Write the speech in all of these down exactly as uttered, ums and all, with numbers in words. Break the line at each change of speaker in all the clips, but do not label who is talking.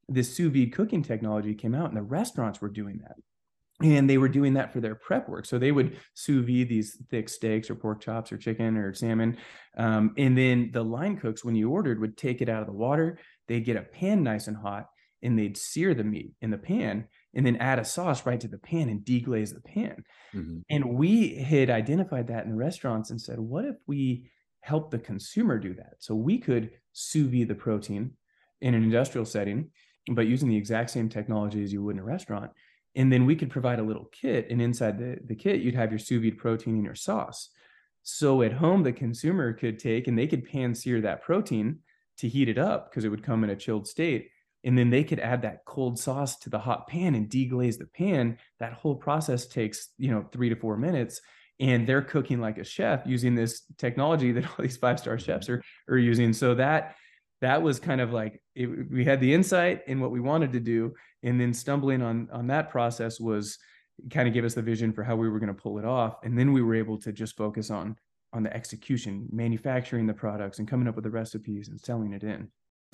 this sous vide cooking technology came out, and the restaurants were doing that. And they were doing that for their prep work. So they would sous vide these thick steaks or pork chops or chicken or salmon. Um, and then the line cooks, when you ordered, would take it out of the water. They'd get a pan nice and hot, and they'd sear the meat in the pan and then add a sauce right to the pan and deglaze the pan. Mm-hmm. And we had identified that in the restaurants and said, what if we help the consumer do that? So we could sous vide the protein in an industrial setting, but using the exact same technology as you would in a restaurant. And then we could provide a little kit, and inside the, the kit, you'd have your sous vide protein and your sauce. So at home, the consumer could take and they could pan sear that protein to heat it up because it would come in a chilled state. And then they could add that cold sauce to the hot pan and deglaze the pan. That whole process takes, you know, three to four minutes. And they're cooking like a chef using this technology that all these five-star chefs are, are using. So that that was kind of like, it, we had the insight in what we wanted to do. And then stumbling on, on that process was kind of give us the vision for how we were going to pull it off. And then we were able to just focus on, on the execution, manufacturing the products and coming up with the recipes and selling it in.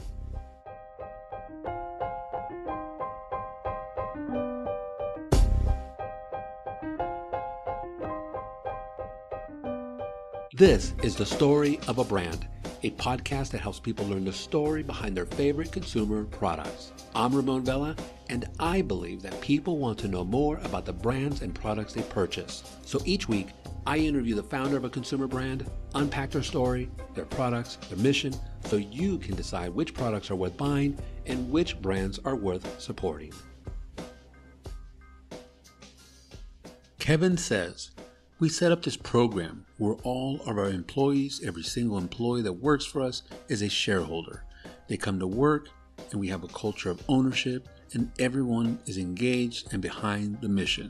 This is The Story of a Brand, a podcast that helps people learn the story behind their favorite consumer products. I'm Ramon Vela, and I believe that people want to know more about the brands and products they purchase. So each week, I interview the founder of a consumer brand, unpack their story, their products, their mission, so you can decide which products are worth buying and which brands are worth supporting. Kevin says, we set up this program where all of our employees, every single employee that works for us, is a shareholder. They come to work and we have a culture of ownership and everyone is engaged and behind the mission.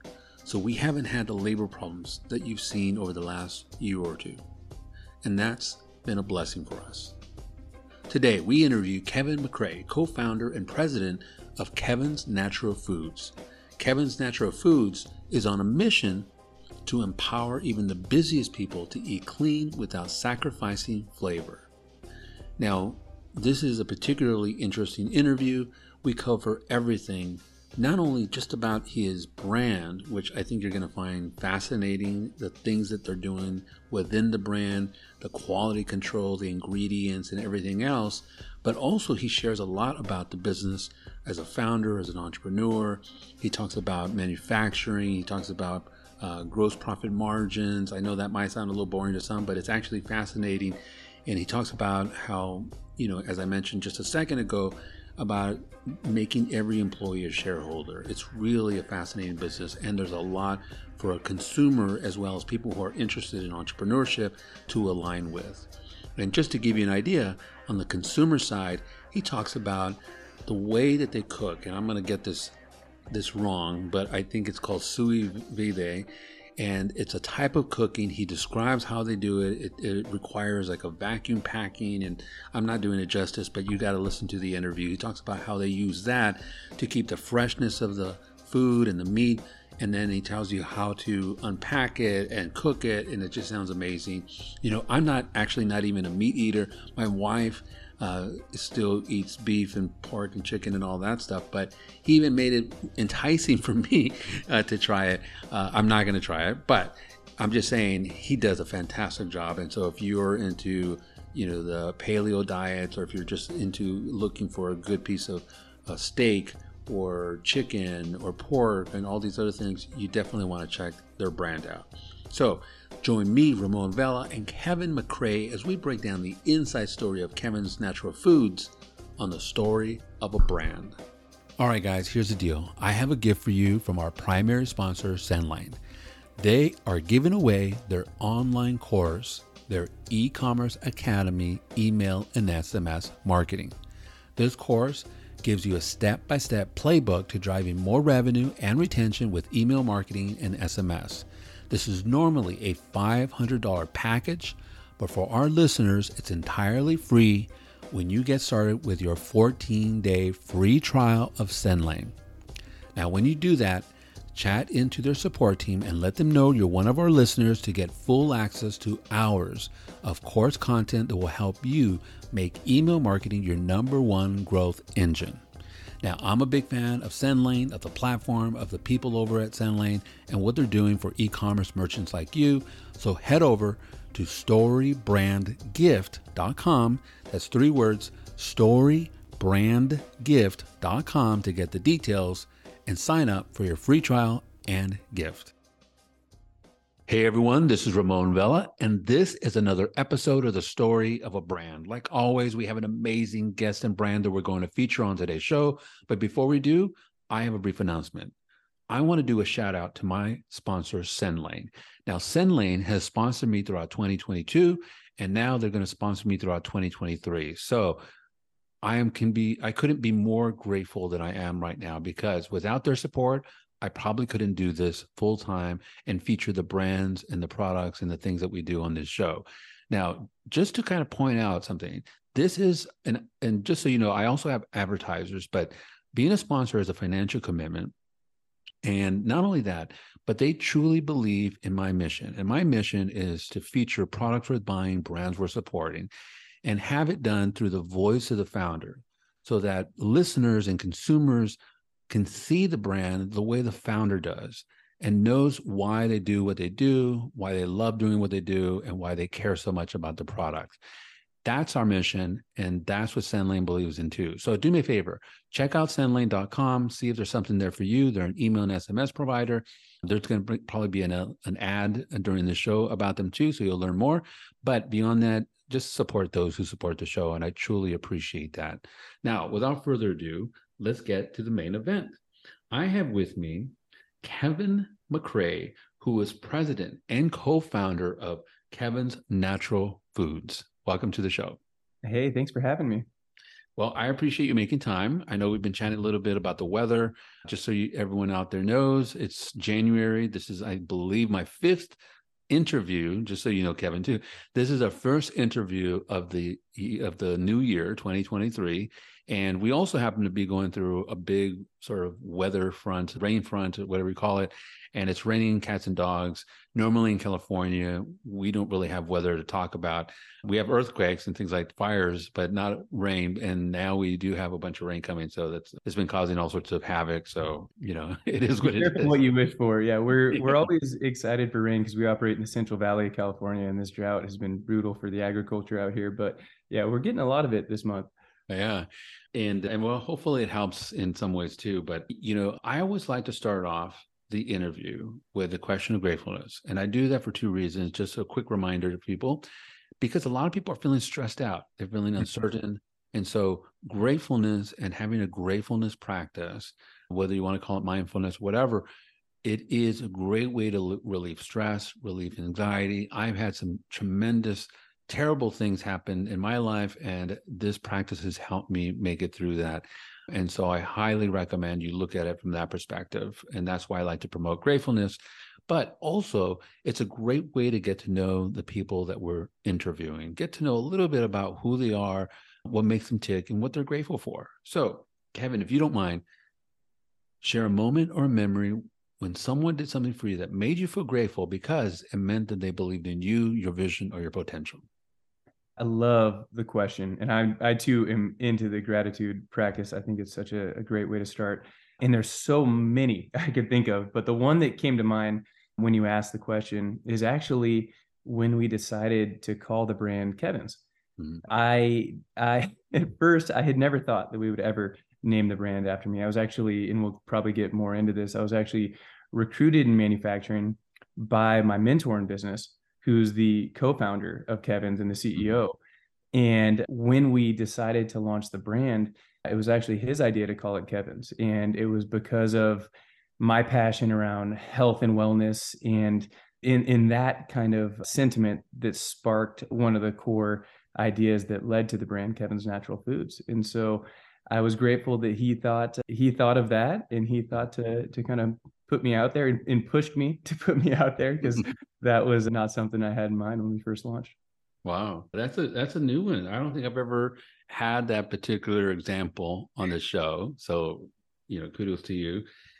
So we haven't had the labor problems that you've seen over the last year or two. And that's been a blessing for us. Today we interview Kevin McCrae, co-founder and president of Kevin's Natural Foods. Kevin's Natural Foods is on a mission to empower even the busiest people to eat clean without sacrificing flavor. Now, this is a particularly interesting interview. We cover everything, not only just about his brand, which I think you're going to find fascinating, the things that they're doing within the brand, the quality control, the ingredients, and everything else, but also he shares a lot about the business as a founder, as an entrepreneur. He talks about manufacturing. He talks about Uh, gross profit margins. I know that might sound a little boring to some, but it's actually fascinating. And he talks about how, you know, as I mentioned just a second ago, about making every employee a shareholder. It's really a fascinating business, and there's a lot for a consumer as well as people who are interested in entrepreneurship to align with. And just to give you an idea, on the consumer side, he talks about the way that they cook, and I'm going to get this this wrong, but I think it's called sous vide, and it's a type of cooking. He describes how they do it. It, it requires like a vacuum packing, and I'm not doing it justice, but you got to listen to the interview. He talks about how they use that to keep the freshness of the food and the meat, and then he tells you how to unpack it and cook it, and it just sounds amazing. You know, I'm not actually not even a meat eater. My wife Uh, still eats beef and pork and chicken and all that stuff, but he even made it enticing for me uh, to try it. Uh, I'm not going to try it, but I'm just saying he does a fantastic job. And so if you're into, you know, the paleo diets, or if you're just into looking for a good piece of uh, steak or chicken or pork and all these other things, you definitely want to check their brand out. So join me, Ramon Vela, and Kevin McCrae as we break down the inside story of Kevin's Natural Foods on The Story of a Brand. All right, guys, here's the deal. I have a gift for you from our primary sponsor, Sendline. They are giving away their online course, their e-commerce academy, email and S M S marketing. This course gives you a step-by-step playbook to driving more revenue and retention with email marketing and S M S. This is normally a five hundred dollars package, but for our listeners, it's entirely free when you get started with your fourteen-day free trial of Sendline. Now, when you do that, chat into their support team and let them know you're one of our listeners to get full access to hours of course content that will help you make email marketing your number one growth engine. Now, I'm a big fan of SendLane, of the platform, of the people over at SendLane, and what they're doing for e-commerce merchants like you. So head over to story brand gift dot com. That's three words, story brand gift dot com to get the details and sign up for your free trial and gift. Hey everyone, this is Ramon Vela, and this is another episode of The Story of a Brand. Like always, we have an amazing guest and brand that we're going to feature on today's show. But before we do, I have a brief announcement. I want to do a shout out to my sponsor, SendLane. Now, SendLane has sponsored me throughout twenty twenty-two, and now they're going to sponsor me throughout twenty twenty-three. So I am can be I couldn't be more grateful than I am right now, because without their support, I probably couldn't do this full time and feature the brands and the products and the things that we do on this show. Now, just to kind of point out something, this is, an, and just so you know, I also have advertisers, but being a sponsor is a financial commitment. And not only that, but they truly believe in my mission. And my mission is to feature products worth buying, brands worth supporting, and have it done through the voice of the founder, so that listeners and consumers can see the brand the way the founder does and knows why they do what they do, why they love doing what they do, and why they care so much about the product. That's our mission, and that's what SendLane believes in too. So do me a favor, check out send lane dot com, see if there's something there for you. They're an email and S M S provider. There's going to probably be an, an ad during the show about them too, so you'll learn more. But beyond that, just support those who support the show, and I truly appreciate that. Now, without further ado, let's get to the main event. I have with me Kevin McCrae, who is president and co-founder of Kevin's Natural Foods. Welcome to the show.
Hey, thanks for having me.
Well, I appreciate you making time. I know we've been chatting a little bit about the weather. Just so you, everyone out there knows, it's January. This is, I believe, my fifth interview, just so you know, Kevin, too. This is our first interview of the of the new year, twenty twenty-three. And we also happen to be going through a big sort of weather front, rain front, whatever you call it. And it's raining cats and dogs. Normally in California, we don't really have weather to talk about. We have earthquakes and things like fires, but not rain. And now we do have a bunch of rain coming. So that's it's been causing all sorts of havoc. So, you know, it is what it is.
What you wish for. Yeah, we're we're always excited for rain because we operate in the Central Valley of California, and this drought has been brutal for the agriculture out here. But yeah, we're getting a lot of it this month.
Yeah. And, and well, hopefully it helps in some ways too. But, you know, I always like to start off the interview with the question of gratefulness. And I do that for two reasons. Just a quick reminder to people, because a lot of people are feeling stressed out. They're feeling uncertain. And so gratefulness and having a gratefulness practice, whether you want to call it mindfulness, whatever, it is a great way to relieve stress, relieve anxiety. I've had some tremendous terrible things happen in my life, and this practice has helped me make it through that. And so I highly recommend you look at it from that perspective. And that's why I like to promote gratefulness. But also, it's a great way to get to know the people that we're interviewing, get to know a little bit about who they are, what makes them tick, and what they're grateful for. So, Kevin, if you don't mind, share a moment or a memory when someone did something for you that made you feel grateful because it meant that they believed in you, your vision, or your potential.
I love the question. And I, I too am into the gratitude practice. I think it's such a, a great way to start. And there's so many I could think of, but the one that came to mind when you asked the question is actually when we decided to call the brand Kevin's. Mm-hmm. I, I, at first, I had never thought that we would ever name the brand after me. I was actually, and we'll probably get more into this, I was actually recruited in manufacturing by my mentor in business, who's the co-founder of Kevin's and the C E O. And when we decided to launch the brand, it was actually his idea to call it Kevin's. And it was because of my passion around health and wellness. And in, in that kind of sentiment that sparked one of the core ideas that led to the brand Kevin's Natural Foods. And so I was grateful that he thought he thought of that, and he thought to to kind of put me out there and, and pushed me to put me out there, because that was not something I had in mind when we first launched.
Wow, that's a that's a new one. I don't think I've ever had that particular example on the show. So, you know, kudos to you.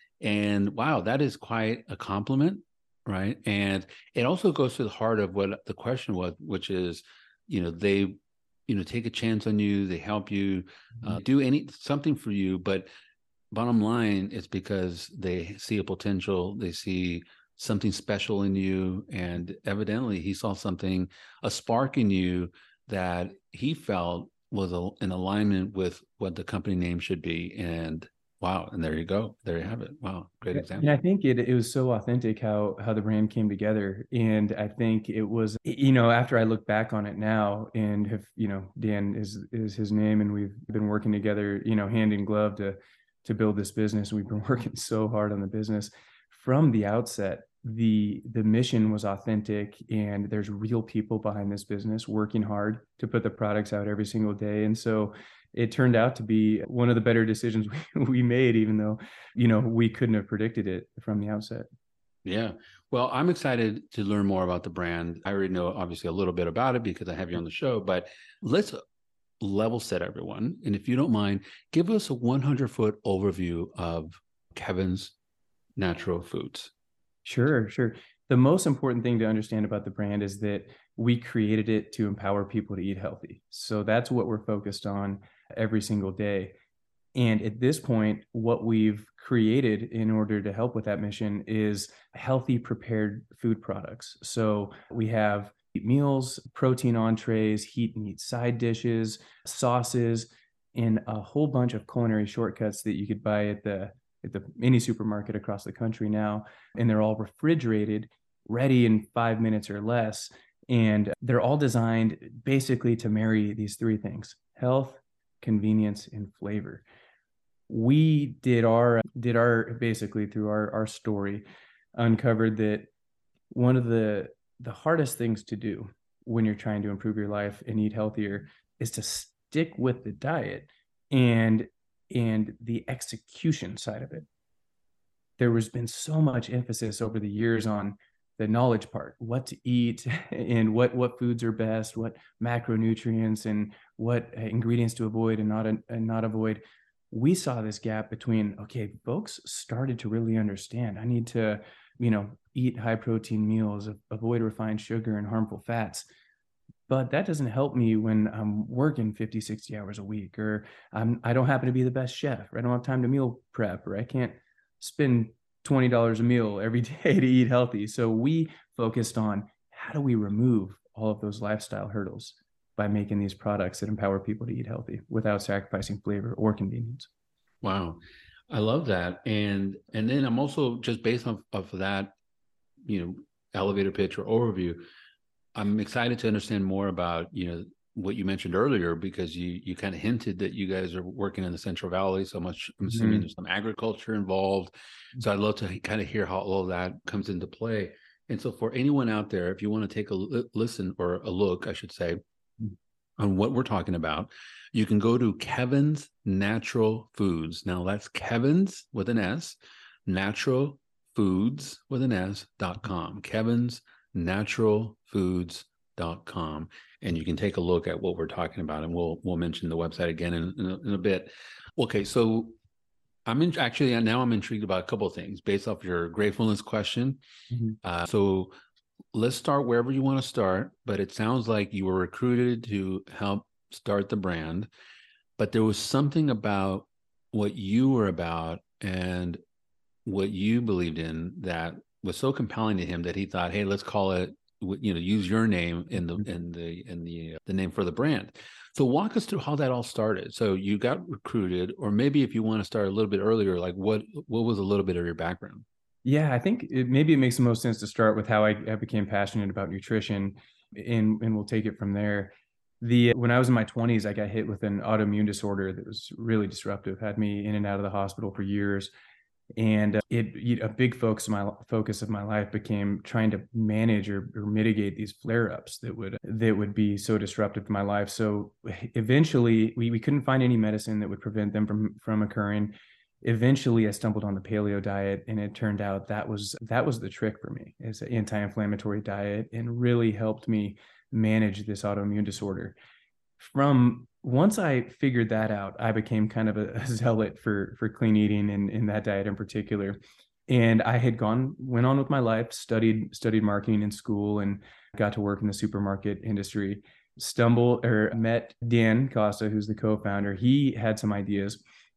And wow, that is quite a compliment, right? And it also goes to the heart of what the question was, which is, you know, they, you know, take a chance on you, they help you, uh, do any something for you, but bottom line, it's because they see a potential, they see something special in you. And evidently he saw something, a spark in you that he felt was a, in alignment with what the company name should be. And wow. And there you go. There you have it. Wow. Great
And I
example.
think it it was so authentic how how the brand came together. And I think it was, you know, after I look back on it now and have, you know, Dan is is his name, and we've been working together, you know, hand in glove to to build this business. We've been working so hard on the business from the outset. The the mission was authentic, and there's real people behind this business working hard to put the products out every single day. And so it turned out to be one of the better decisions we, we made, even though, you know, we couldn't have predicted it from the outset.
Yeah. Well, I'm excited to learn more about the brand. I already know obviously a little bit about it because I have you on the show, but let's level set everyone. And if you don't mind, give us a one hundred foot overview of Kevin's Natural Foods.
Sure, sure. The most important thing to understand about the brand is that we created it to empower people to eat healthy. So that's what we're focused on every single day. And at this point, what we've created in order to help with that mission is healthy prepared food products. So we have meals, protein entrees, heat and eat side dishes, sauces, and a whole bunch of culinary shortcuts that you could buy at the at the any supermarket across the country now. And they're all refrigerated, ready in five minutes or less. And they're all designed basically to marry these three things: health, convenience, and flavor. We did our did our basically through our our story uncovered that one of the the hardest things to do when you're trying to improve your life and eat healthier is to stick with the diet and and the execution side of it. There has been so much emphasis over the years on the knowledge part, what to eat and what what foods are best, what macronutrients and what ingredients to avoid and not and not avoid. We saw this gap between, okay, folks started to really understand, I need to, you know, eat high protein meals, avoid refined sugar and harmful fats. But that doesn't help me when I'm working fifty, sixty hours a week, or I'm, I don't happen to be the best chef, or I don't have time to meal prep, or I can't spend twenty dollars a meal every day to eat healthy. So we focused on how do we remove all of those lifestyle hurdles by making these products that empower people to eat healthy without sacrificing flavor or convenience.
Wow. I love that. And and then I'm also just based off of that, you know, elevator pitch or overview, I'm excited to understand more about, you know, what you mentioned earlier, because you you kind of hinted that you guys are working in the Central Valley so much. I'm assuming mm-hmm. there's some agriculture involved. So I'd love to kind of hear how all of that comes into play. And so for anyone out there, if you want to take a listen or a look, I should say, on what we're talking about, you can go to Kevin's Natural Foods. Now that's Kevin's with an S, Natural Foods with an S dot com. Kevin's Natural Foods dot com, and you can take a look at what we're talking about, and we'll we'll mention the website again in, in, a, in a bit. Okay, so I'm in, actually now I'm intrigued about a couple of things based off your gratefulness question. Mm-hmm. Uh, so let's start wherever you want to start, but it sounds like you were recruited to help start the brand, but there was something about what you were about and what you believed in that was so compelling to him that he thought, hey, let's call it, you know, use your name in the in the in the uh, the name for the brand. So walk us through how that all started. So you got recruited, or maybe if you want to start a little bit earlier, like what what was a little bit of your background?
Yeah, I think it, maybe it makes the most sense to start with how I, I became passionate about nutrition, and and we'll take it from there. The when I was in my twenties, I got hit with an autoimmune disorder that was really disruptive, had me in and out of the hospital for years. And it, a big focus of my focus of my life became trying to manage or, or mitigate these flare-ups that would that would be so disruptive to my life. So eventually, we, we couldn't find any medicine that would prevent them from from occurring. Eventually, I stumbled on the paleo diet, and it turned out that was that was the trick for me. It's an anti-inflammatory diet, and really helped me manage this autoimmune disorder. From once I figured that out, I became kind of a, a zealot for for clean eating and in that diet in particular. And I had gone, went on with my life, studied studied marketing in school, and got to work in the supermarket industry. Stumbled or met Dan Costa, who's the co-founder. He had some ideas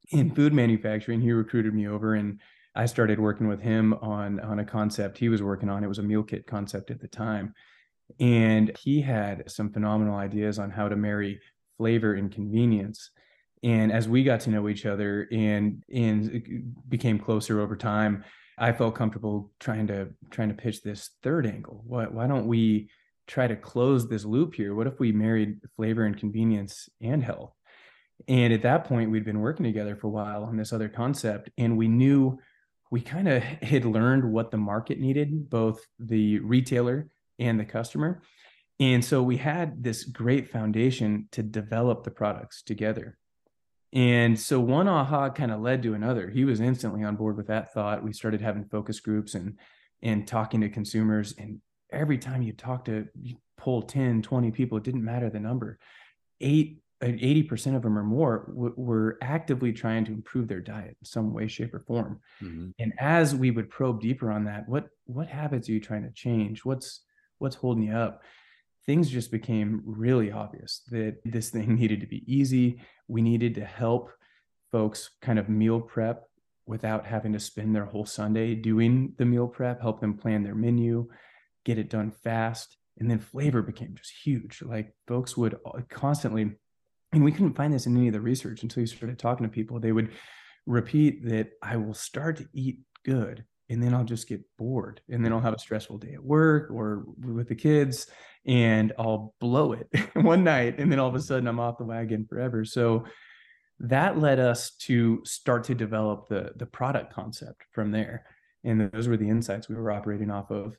in food manufacturing. He recruited me over, and I started working with him on on a concept he was working on. It was a meal kit concept at the time, and he had some phenomenal ideas on how to marry flavor and convenience. And as we got to know each other and and became closer over time, I felt comfortable trying to trying to pitch this third angle. Why why don't we try to close this loop here? What if we married flavor and convenience and health? And at that point, we'd been working together for a while on this other concept, and we knew we kind of had learned what the market needed, both the retailer and the customer. And so we had this great foundation to develop the products together. And so one aha kind of led to another. He was instantly on board with that thought. We started having focus groups and and talking to consumers. And every time you talk to, you pull ten, twenty people, it didn't matter the number. Eight, eighty percent of them or more w- were actively trying to improve their diet in some way, shape, or form. Mm-hmm. And as we would probe deeper on that, what what habits are you trying to change? What's what's holding you up? Things just became really obvious that this thing needed to be easy. We needed to help folks kind of meal prep without having to spend their whole Sunday doing the meal prep, help them plan their menu, get it done fast. And then flavor became just huge. Like folks would constantly, and we couldn't find this in any of the research until you started talking to people, they would repeat that I will start to eat good, and then I'll just get bored, and then I'll have a stressful day at work or with the kids, and I'll blow it one night, and then all of a sudden I'm off the wagon forever. So that led us to start to develop the the product concept from there, and those were the insights we were operating off of.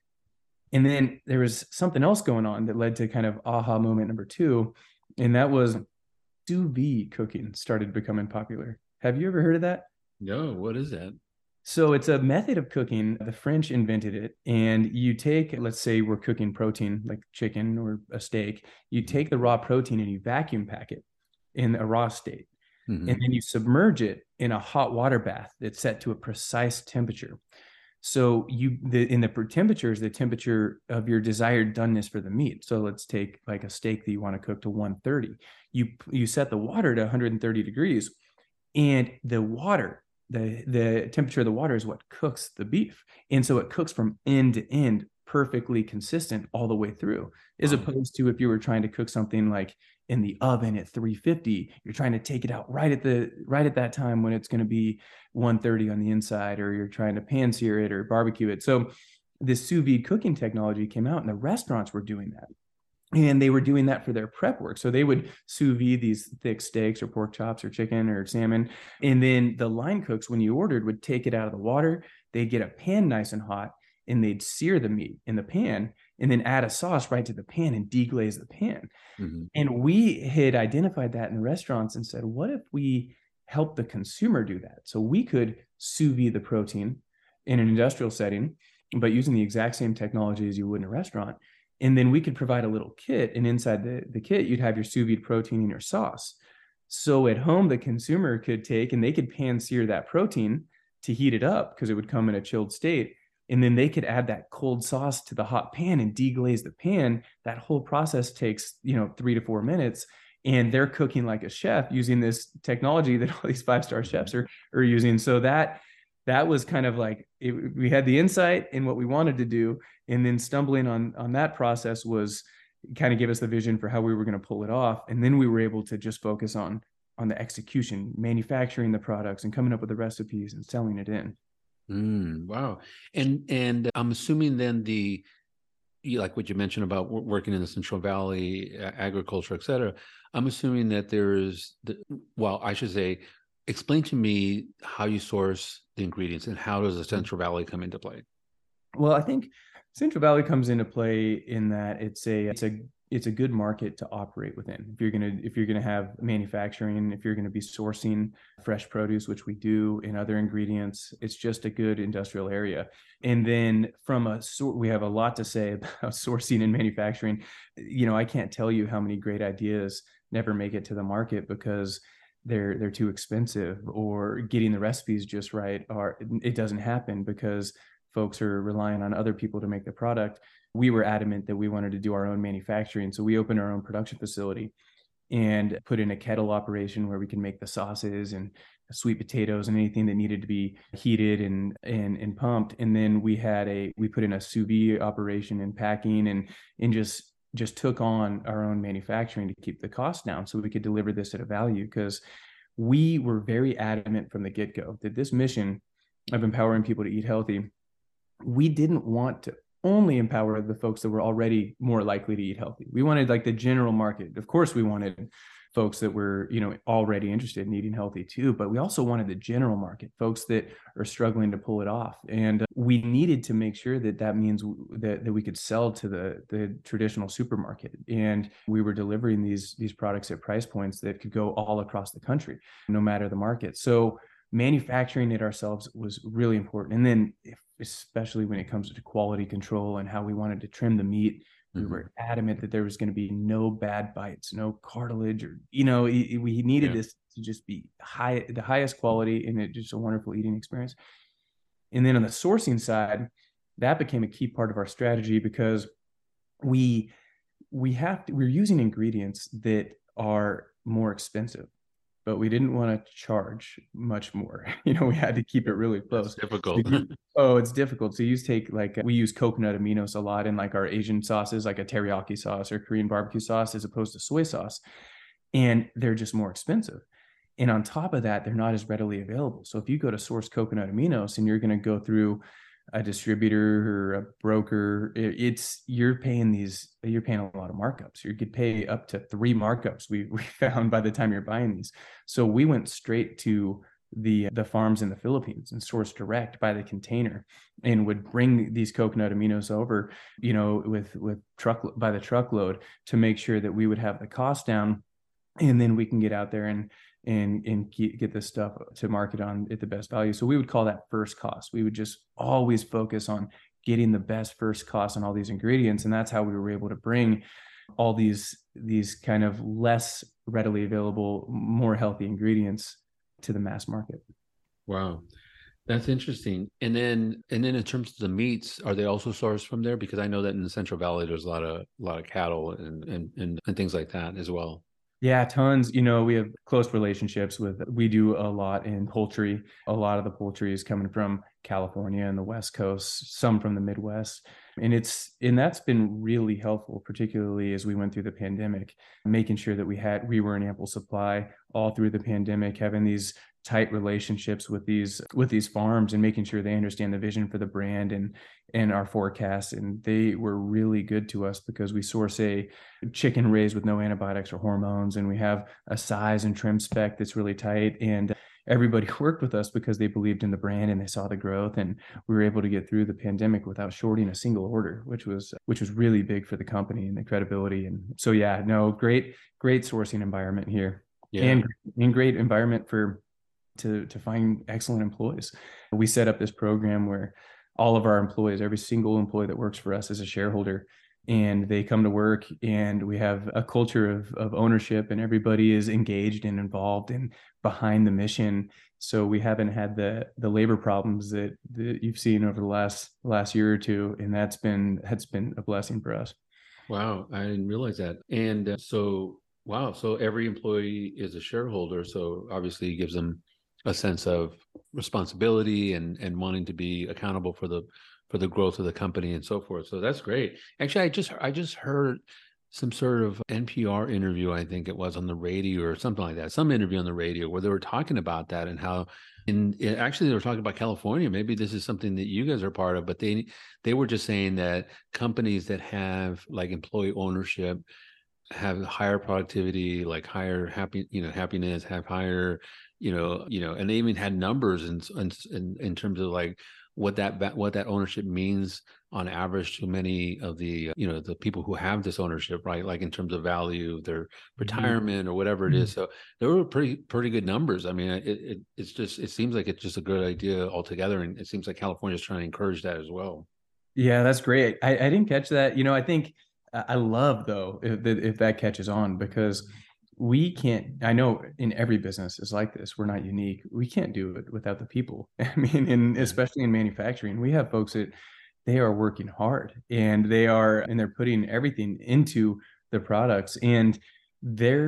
And then there was something else going on that led to kind of aha moment number two, and that was sous vide cooking started becoming popular. Have you ever heard of that?
No, what is that?
So it's a method of cooking. The French invented it. And you take, let's say we're cooking protein like chicken or a steak. You take the raw protein and you vacuum pack it in a raw state. Mm-hmm. And then you submerge it in a hot water bath that's set to a precise temperature. So you, the, in the temperature is the temperature of your desired doneness for the meat. So let's take like a steak that you want to cook to one thirty. You, you set the water to one hundred thirty degrees, and the water, the, the temperature of the water is what cooks the beef. And so it cooks from end to end, perfectly consistent all the way through, as wow. opposed to if you were trying to cook something like in the oven at three fifty, you're trying to take it out right at the right at that time when it's going to be one thirty on the inside, or you're trying to pan sear it or barbecue it. So this sous vide cooking technology came out, and the restaurants were doing that. And they were doing that for their prep work. So they would sous vide these thick steaks or pork chops or chicken or salmon. And then the line cooks, when you ordered, would take it out of the water. They'd get a pan nice and hot, and they'd sear the meat in the pan and then add a sauce right to the pan and deglaze the pan. Mm-hmm. And we had identified that in the restaurants and said, what if we help the consumer do that? So we could sous vide the protein in an industrial setting, but using the exact same technology as you would in a restaurant. And then we could provide a little kit, and inside the, the kit, you'd have your sous vide protein and your sauce. So at home, the consumer could take and they could pan sear that protein to heat it up because it would come in a chilled state. And then they could add that cold sauce to the hot pan and deglaze the pan. That whole process takes, you know, three to four minutes. And they're cooking like a chef using this technology that all these five-star chefs are, are using. So that that was kind of like, it, we had the insight in what we wanted to do. And then stumbling on, on that process was kind of give us the vision for how we were going to pull it off. And then we were able to just focus on, on the execution, manufacturing the products and coming up with the recipes and selling it in.
Mm, wow. And, and I'm assuming then the, like what you mentioned about working in the Central Valley, agriculture, et cetera, I'm assuming that there's, the, well, I should say, explain to me how you source the ingredients and how does the Central Valley come into play?
Well, I think Central Valley comes into play in that it's a, it's a, it's a good market to operate within. If you're going to, if you're going to have manufacturing, if you're going to be sourcing fresh produce, which we do, in other ingredients, it's just a good industrial area. And then from a sort, we have a lot to say about sourcing and manufacturing. You know, I can't tell you how many great ideas never make it to the market because they're, they're too expensive, or getting the recipes just right, or it doesn't happen because folks are relying on other people to make the product. We were adamant that we wanted to do our own manufacturing. So we opened our own production facility. and put in a kettle operation where we can make the sauces and sweet potatoes and anything that needed to be heated and and and pumped. And then we had a we put in a sous vide operation and packing and and just just took on our own manufacturing to keep the cost down so we could deliver this at a value, because we were very adamant from the get-go that this mission of empowering people to eat healthy, we didn't want to only empower the folks that were already more likely to eat healthy. We wanted like the general market. Of course, we wanted folks that were, you know, already interested in eating healthy too, but we also wanted the general market, folks that are struggling to pull it off. And we needed to make sure that that means that, that we could sell to the, the traditional supermarket. And we were delivering these, these products at price points that could go all across the country, no matter the market. So manufacturing it ourselves was really important. And then if, especially when it comes to quality control and how we wanted to trim the meat, we mm-hmm. were adamant that there was going to be no bad bites, no cartilage, or, you know, we needed yeah. this to just be high, the highest quality, and it just a wonderful eating experience. And then on the sourcing side, that became a key part of our strategy, because we, we have to, we're using ingredients that are more expensive, but we didn't want to charge much more. You know, we had to keep it really close.
It's difficult.
So you, oh, it's difficult. So you take like, we use coconut aminos a lot in like our Asian sauces, like a teriyaki sauce or Korean barbecue sauce, as opposed to soy sauce. And they're just more expensive. And on top of that, they're not as readily available. So if you go to source coconut aminos and you're going to go through a distributor or a broker, it's, you're paying these, you're paying a lot of markups. You could pay up to three markups we, we found by the time you're buying these. So we went straight to the, the farms in the Philippines and sourced direct by the container, and would bring these coconut aminos over, you know, with, with truck by the truckload, to make sure that we would have the cost down. And then we can get out there and and and get this stuff to market on at the best value. So we would call that first cost. We would just always focus on getting the best first cost on all these ingredients. And that's how we were able to bring all these, these kind of less readily available, more healthy ingredients to the mass market.
Wow. That's interesting. And then, and then in terms of the meats, are they also sourced from there? Because I know that in the Central Valley, there's a lot of, a lot of cattle and, and, and, and things like that as well.
Yeah, tons. You know, we have close relationships with, we do a lot in poultry. A lot of the poultry is coming from California and the West Coast, some from the Midwest. And it's, and that's been really helpful, particularly as we went through the pandemic, making sure that we had, we were in ample supply all through the pandemic, having these tight relationships with these, with these farms and making sure they understand the vision for the brand and, and our forecasts. And they were really good to us, because we source a chicken raised with no antibiotics or hormones. And we have a size and trim spec that's really tight. And everybody worked with us because they believed in the brand and they saw the growth. And we were able to get through the pandemic without shorting a single order, which was, which was really big for the company and the credibility. And so, yeah, no, great, great sourcing environment here. Yeah. And, and great environment for, to, to find excellent employees. We set up this program where all of our employees, every single employee that works for us is a shareholder, and they come to work, and we have a culture of, of ownership, and everybody is engaged and involved and behind the mission. So we haven't had the, the labor problems that, that you've seen over the last, last year or two. And that's been, that's been a blessing for us.
Wow. I didn't realize that. And uh, so, wow. So every employee is a shareholder. So obviously it gives them a sense of responsibility and, and wanting to be accountable for the, for the growth of the company and so forth. So that's great. Actually, I just, I just heard some sort of N P R interview, I think it was, on the radio or something like that, some interview on the radio where they were talking about that and how, in it, actually they were talking about California. Maybe this is something that you guys are part of, but they, they were just saying that companies that have like employee ownership have higher productivity, like higher happy, you know, happiness, have higher, you know, you know, and they even had numbers in, in, in terms of like what that, what that ownership means on average to many of the, you know, the people who have this ownership, right? Like in terms of value, their retirement mm-hmm. or whatever it is. So there were pretty, pretty good numbers. I mean, it, it, it's just, it seems like it's just a good idea altogether. And it seems like California is trying to encourage that as well.
Yeah, that's great. I, I didn't catch that. You know, I think I love though, if, if that catches on, because we can't, I know in every business is like this. We're not unique. We can't do it without the people. I mean, and especially in manufacturing, we have folks that they are working hard and they are, and they're putting everything into the products, and they're,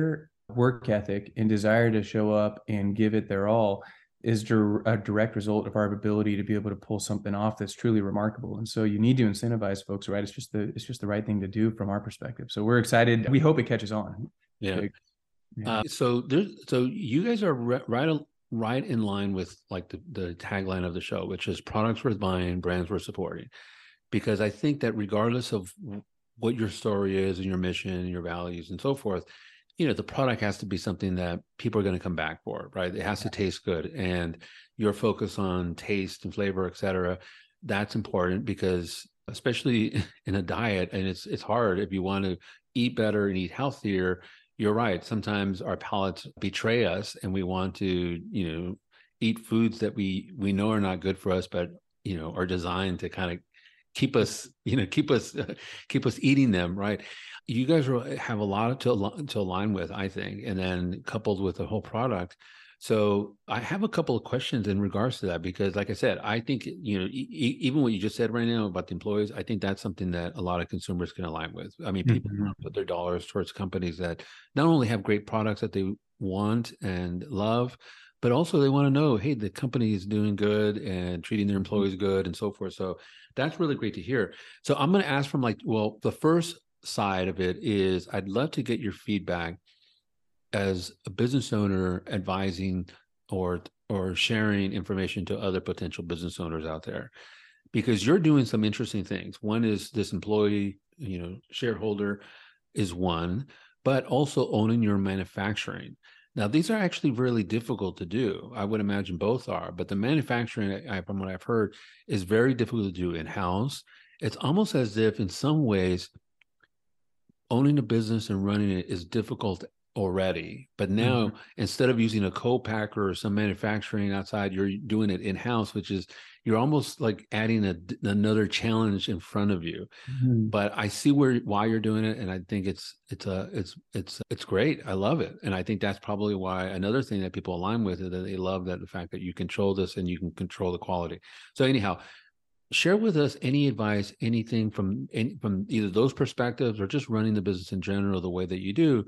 work ethic and desire to show up and give it their all is a direct result of our ability to be able to pull something off that's truly remarkable. And so you need to incentivize folks, right? It's just the it's just the right thing to do from our perspective. So we're excited. We hope it catches on.
Yeah.
yeah.
Uh, so there's so you guys are re- right right in line with like the, the tagline of the show, which is products worth buying, brands worth supporting. Because I think that regardless of what your story is and your mission and your values and so forth, you know, the product has to be something that people are going to come back for, right? It has to taste good. And your focus on taste and flavor, et cetera, that's important because especially in a diet, and it's it's hard if you want to eat better and eat healthier, you're right. Sometimes our palates betray us and we want to, you know, eat foods that we we know are not good for us, but, you know, are designed to kind of keep us, you know, keep us, uh, keep us eating them, right? You guys have a lot to to align with, I think, and then coupled with the whole product. So I have a couple of questions in regards to that because, like I said, I think you know, e- even what you just said right now about the employees, I think that's something that a lot of consumers can align with. I mean, people
mm-hmm.
put their dollars towards companies that not only have great products that they want and love, but also they want to know, hey, the company is doing good and treating their employees good and so forth. So that's really great to hear. So I'm going to ask from like, well, the first side of it is I'd love to get your feedback as a business owner advising or or sharing information to other potential business owners out there, because you're doing some interesting things. One is this employee, you know, shareholder is one, but also owning your manufacturing. Now, these are actually really difficult to do. I would imagine both are, but the manufacturing, from what I've heard, is very difficult to do in-house. It's almost as if in some ways, owning a business and running it is difficult already. But now, mm-hmm. instead of using a co-packer or some manufacturing outside, you're doing it in-house, which is, you're almost like adding a, another challenge in front of you. Mm-hmm. But I see where why you're doing it, and I think it's it's a it's it's it's great. I love it, and I think that's probably why another thing that people align with is that they love that the fact that you control this and you can control the quality. So anyhow, share with us any advice, anything from any, from either those perspectives or just running the business in general the way that you do.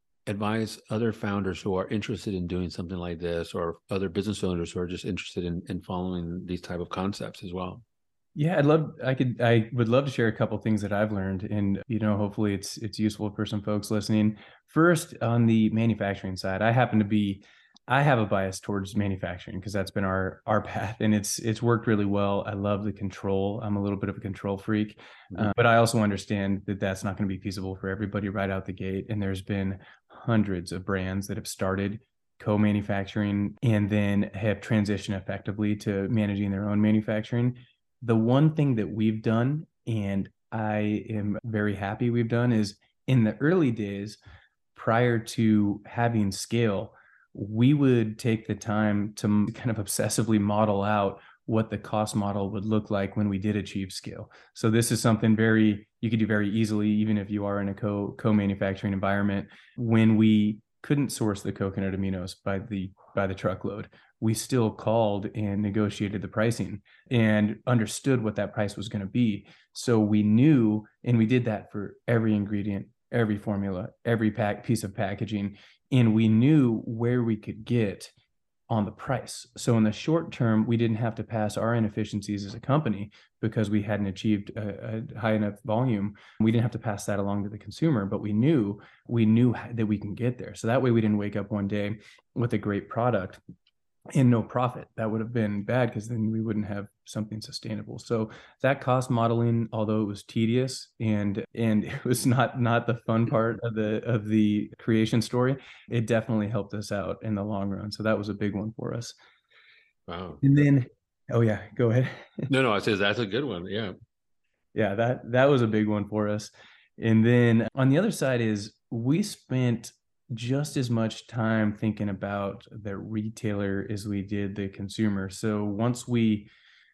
Advise other founders who are interested in doing something like this, or other business owners who are just interested in, in following these type of concepts as well.
Yeah, I'd love, I could, I would love to share a couple of things that I've learned, and, you know, hopefully it's, it's useful for some folks listening. First, on the manufacturing side, I happen to be, I have a bias towards manufacturing because that's been our, our path, and it's, it's worked really well. I love the control. I'm a little bit of a control freak, mm-hmm. uh, but I also understand that that's not going to be feasible for everybody right out the gate. And there's been hundreds of brands that have started co-manufacturing and then have transitioned effectively to managing their own manufacturing. The one thing that we've done, and I am very happy we've done, is in the early days, prior to having scale, we would take the time to kind of obsessively model out what the cost model would look like when we did achieve scale. So this is something very, you could do very easily, even if you are in a co, co-manufacturing environment. When we couldn't source the coconut aminos by the, by the truckload, we still called and negotiated the pricing and understood what that price was going to be. So we knew, and we did that for every ingredient, every formula, every pack piece of packaging, and we knew where we could get on the price. So in the short term, we didn't have to pass our inefficiencies as a company because we hadn't achieved a, a high enough volume. We didn't have to pass that along to the consumer, but we knew we knew that we can get there. So that way we didn't wake up one day with a great product and no profit. That would have been bad because then we wouldn't have something sustainable. So that cost modeling, although it was tedious and and it was not not the fun part of the of the creation story, it definitely helped us out in the long run. So that was a big one for us.
Wow.
And then, oh yeah, go ahead.
no, no, I said that's a good one. Yeah.
Yeah, that that was a big one for us. And then on the other side is we spent just as much time thinking about the retailer as we did the consumer. So once we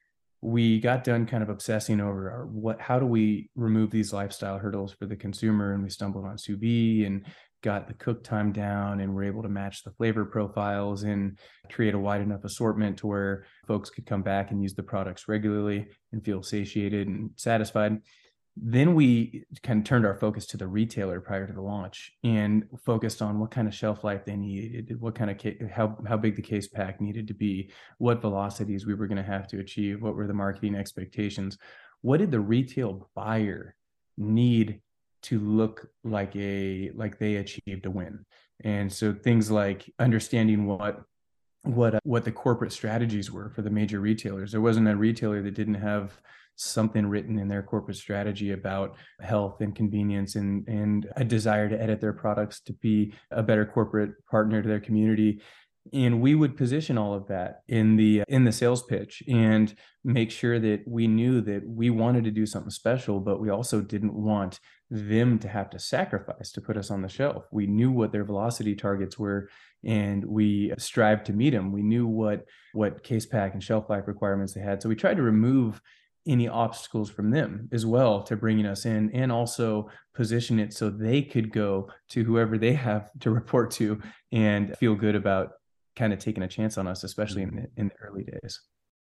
we got done kind of obsessing over our, what, how do we remove these lifestyle hurdles for the consumer, and we stumbled on sous vide and got the cook time down, and we're able to match the flavor profiles and create a wide enough assortment to where folks could come back and use the products regularly and feel satiated and satisfied. Then we kind of turned our focus to the retailer prior to the launch and focused on what kind of shelf life they needed, what kind of how how big the case pack needed to be, what velocities we were going to have to achieve, what were the marketing expectations, what did the retail buyer need to look like a like they achieved a win. And so things like understanding what what uh, what the corporate strategies were for the major retailers. There wasn't a retailer that didn't have something written in their corporate strategy about health and convenience and and a desire to edit their products to be a better corporate partner to their community. And we would position all of that in the in the sales pitch and make sure that we knew that we wanted to do something special, but we also didn't want them to have to sacrifice to put us on the shelf. We knew what their velocity targets were, and we strived to meet them. We knew what what case pack and shelf life requirements they had. So we tried to remove any obstacles from them as well to bringing us in, and also position it so they could go to whoever they have to report to and feel good about kind of taking a chance on us, especially in the, in the early days.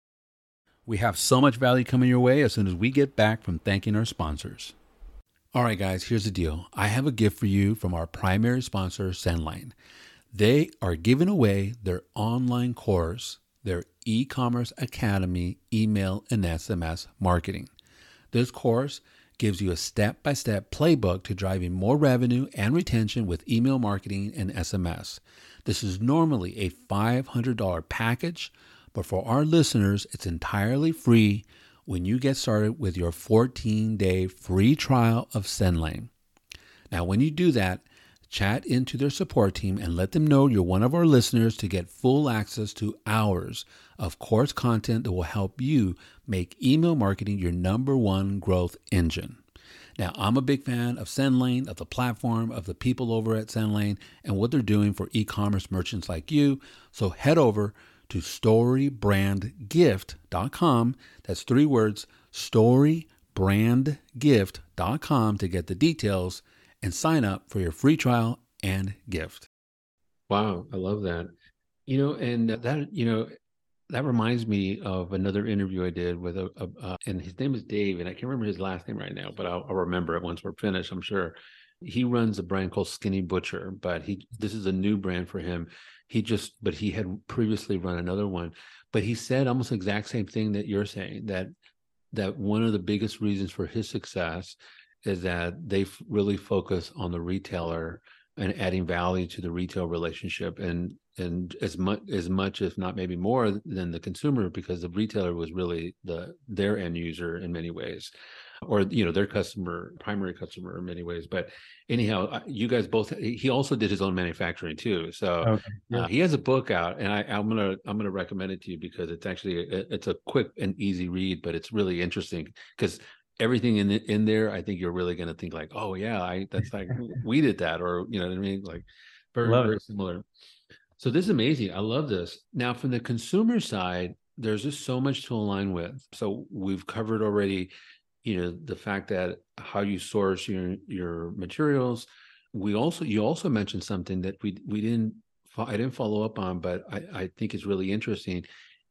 We have so much value coming your way as soon as we get back from thanking our sponsors. All right, guys, here's the deal. I have a gift for you from our primary sponsor, Sendline. They are giving away their online course, their e-commerce academy, email and S M S marketing. This course gives you a step-by-step playbook to driving more revenue and retention with email marketing and S M S. This is normally a five hundred dollars package, but for our listeners, it's entirely free when you get started with your fourteen-day free trial of Sendline. Now, when you do that, chat into their support team and let them know you're one of our listeners to get full access to hours of course content that will help you make email marketing your number one growth engine. Now, I'm a big fan of Sendline, of the platform, of the people over at Sendline, and what they're doing for e-commerce merchants like you. So head over to story brand gift dot com. That's three words, story brand gift dot com to get the details and sign up for your free trial and gift. Wow, I love that. You know, and that, you know, that reminds me of another interview I did with a, a uh, and his name is Dave, and I can't remember his last name right now, but I'll, I'll remember it once we're finished, I'm sure. He runs a brand called Skinny Butcher, but he this is a new brand for him. He just, but he had previously run another one. But he said almost the exact same thing that you're saying, that that one of the biggest reasons for his success is that they f- really focus on the retailer and adding value to the retail relationship, and and as much as much if not maybe more than the consumer, because the retailer was really the their end user in many ways, or you know their customer, primary customer in many ways. But anyhow, you guys both. He also did his own manufacturing too, so
Okay. Yeah.
uh, he has a book out, and I, I'm gonna I'm gonna recommend it to you because it's actually a, it's a quick and easy read, but it's really interesting because everything in the, in there, I think you're really going to think like, oh yeah, I that's like we did that, or you know what I mean, like very
Love
very
it.
similar. So this is amazing. I love this. Now, from the consumer side, there's just so much to align with. So we've covered already, you know, the fact that how you source your your materials. We also you also mentioned something that we we didn't I didn't follow up on, but I, I think is really interesting,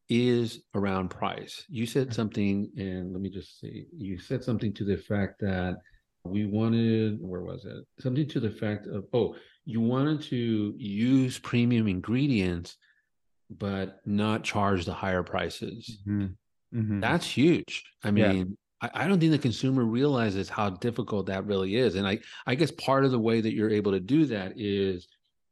is around price. You said something, and let me just see. You said something to the effect that we wanted, where was it? Something to the effect of, oh, you wanted to use premium ingredients, but not charge the higher prices.
Mm-hmm. Mm-hmm.
That's huge. I mean,
Yeah.
I, I don't think the consumer realizes how difficult that really is. And I, I guess part of the way that you're able to do that is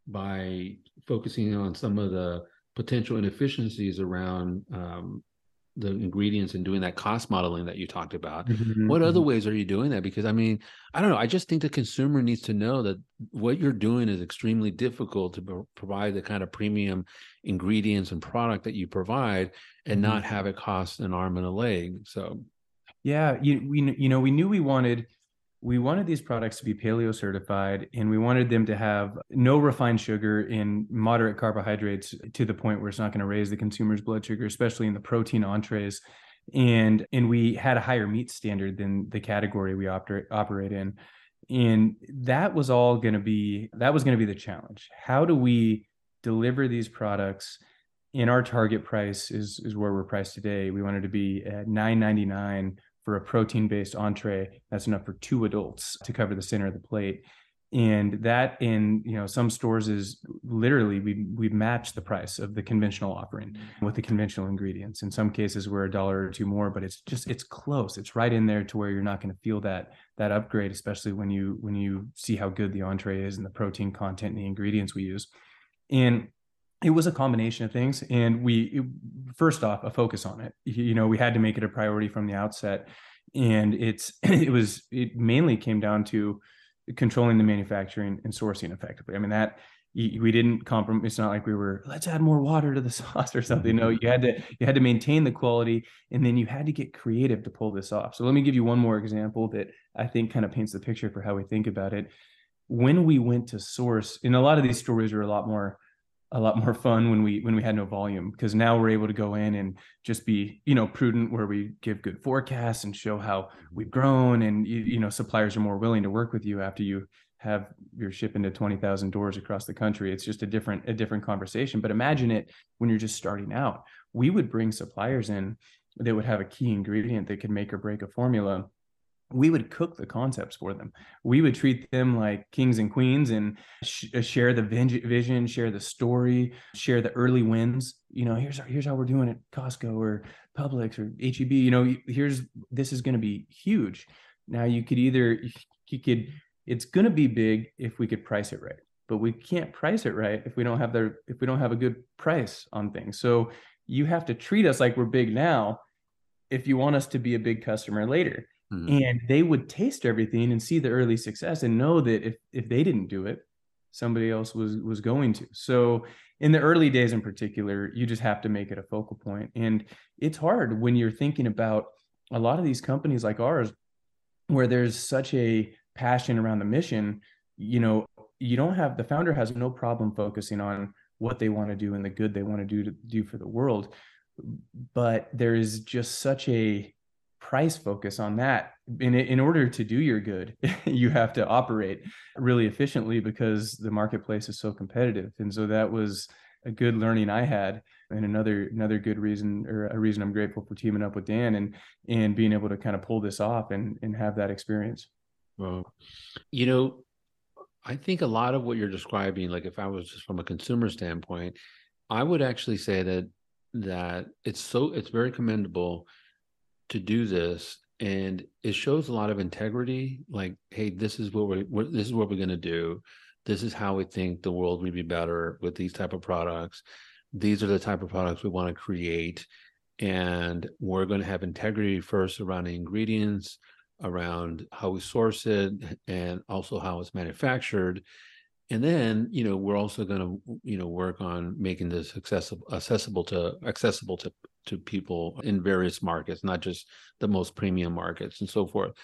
by focusing on some of the potential inefficiencies around um, the ingredients and doing that cost modeling that you talked about.
Mm-hmm.
What other
Mm-hmm.
ways are you doing that? Because I mean, I don't know. I just think the consumer needs to know that what you're doing is extremely difficult to pro- provide the kind of premium ingredients and product that you provide and
Mm-hmm.
not have it cost an arm and a leg. So
Yeah, you we you know we knew we wanted we wanted these products to be paleo certified, and we wanted them to have no refined sugar and moderate carbohydrates to the point where it's not going to raise the consumer's blood sugar, especially in the protein entrees. And and we had a higher meat standard than the category we operate operate in. And that was all going to be that was going to be the challenge. How do we deliver these products? In our target price is is where we're priced today. We wanted to be at nine ninety-nine for a protein-based entree that's enough for two adults to cover the center of the plate. And that in, you know, some stores is literally we we've matched the price of the conventional offering with the conventional ingredients. In some cases we're a dollar or two more, but it's just it's close. It's right in there to where you're not going to feel that that upgrade, especially when you when you see how good the entree is and the protein content and the ingredients we use. And it was a combination of things. And we it, first off, a focus on it. You know, we had to make it a priority from the outset. And it's it was it mainly came down to controlling the manufacturing and sourcing effectively. I mean, that we didn't compromise. It's not like we were, let's add more water to the sauce or something. No, you had to, you had to maintain the quality, and then you had to get creative to pull this off. So let me give you one more example that I think kind of paints the picture for how we think about it. When we went to source, and a lot of these stories are a lot more a lot more fun when we when we had no volume, because now we're able to go in and just be, you know, prudent, where we give good forecasts and show how we've grown, and you, you know, suppliers are more willing to work with you after you have your shipping to twenty thousand doors across the country. It's just a different a different conversation. But imagine it when you're just starting out. We would bring suppliers in that would have a key ingredient that could make or break a formula. We would cook the concepts for them. We would treat them like kings and queens and sh- share the vision, share the story, share the early wins. You know, here's here's how we're doing at Costco or Publix or H E B. You know, here's this is going to be huge. Now you could either you could it's going to be big if we could price it right, but we can't price it right if we don't have the if we don't have a good price on things. So you have to treat us like we're big now if you want us to be a big customer later. Mm-hmm. And they would taste everything and see the early success and know that if if they didn't do it, somebody else was was going to. So in the early days in particular, you just have to make it a focal point. And it's hard when you're thinking about a lot of these companies like ours, where there's such a passion around the mission. You know, you don't have, the founder has no problem focusing on what they want to do and the good they want to do to do for the world. But there is just such a price focus on that. In, in order to do your good, you have to operate really efficiently because the marketplace is so competitive. And so that was a good learning I had, and another another good reason, or a reason I'm grateful for teaming up with Dan and and being able to kind of pull this off and and have that experience.
Well, you know, I think a lot of what you're describing, like if I was just from a consumer standpoint, I would actually say that that it's so it's very commendable to do this, and it shows a lot of integrity. Like, hey, this is what we're, we're this is what we're going to do. This is how we think the world would be better with these type of products. These are the type of products we want to create, and we're going to have integrity first around the ingredients, around how we source it, and also how it's manufactured. And then, you know, we're also going to, you know, work on making this accessible, accessible to accessible to, to people in various markets, not just the most premium markets and so forth.